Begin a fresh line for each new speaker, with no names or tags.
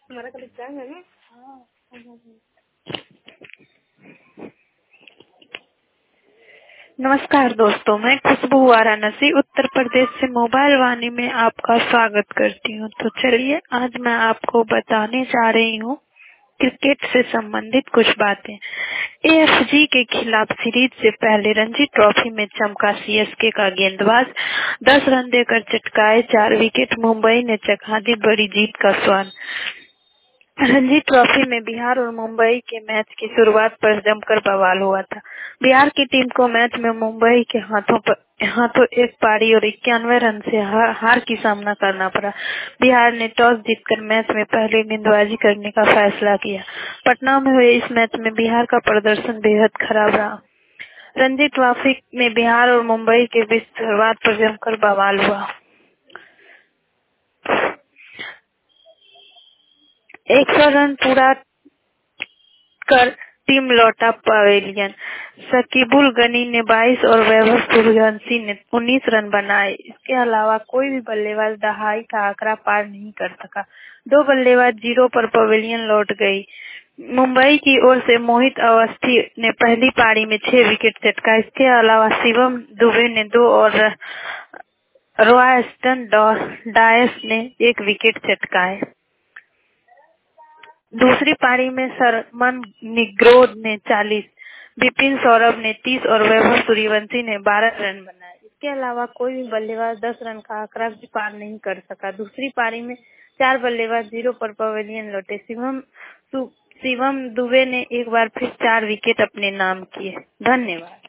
हमारा कल एग्जाम है ना। नमस्कार दोस्तों, मैं खुशबू वाराणसी उत्तर प्रदेश से मोबाइल वाणी में आपका स्वागत करती हूँ। तो चलिए आज मैं आपको बताने जा रही हूँ क्रिकेट से संबंधित कुछ बातें। एएफजी के खिलाफ सीरीज से पहले रणजी ट्रॉफी में चमका सीएसके का गेंदबाज, 10 रन देकर चटकाए 4 विकेट, मुंबई ने चखा दी बड़ी जीत का स्वाद। रणजी ट्रॉफी में बिहार और मुंबई के मैच की शुरुआत पर जमकर बवाल हुआ था। बिहार की टीम को मैच में मुंबई के हाथों एक पारी और 91 रन से हार की सामना करना पड़ा। बिहार ने टॉस जीतकर मैच में पहले गेंदबाजी करने का फैसला किया। पटना में हुए इस मैच में बिहार का प्रदर्शन बेहद खराब रहा। रणजी ट्रॉफी में बिहार और मुंबई के बीच शुरुआत पर जमकर बवाल हुआ। 100 रन पूरा कर टीम लौटा पवेलियन। शकीबुल गनी ने 22 और वैभव सूर्यवंशी ने 19 रन बनाए। इसके अलावा कोई भी बल्लेबाज दहाई का आंकड़ा पार नहीं कर सका। 2 बल्लेबाज 0 पर पवेलियन लौट गई। मुंबई की ओर से मोहित अवस्थी ने पहली पारी में 6 विकेट चटका। इसके अलावा शिवम दुबे ने 2 और रॉयस्टन डायस ने 1 विकेट चटकाए। दूसरी पारी में सरमन निग्रोध ने 40, बिपिन सौरभ ने 30 और वैभव सूर्यवंशी ने 12 रन बनाए। इसके अलावा कोई भी बल्लेबाज 10 रन का आंकड़ा भी पार नहीं कर सका। दूसरी पारी में 4 बल्लेबाज 0 पर पवेलियन लौटे। शिवम दुबे ने एक बार फिर 4 विकेट अपने नाम किए। धन्यवाद।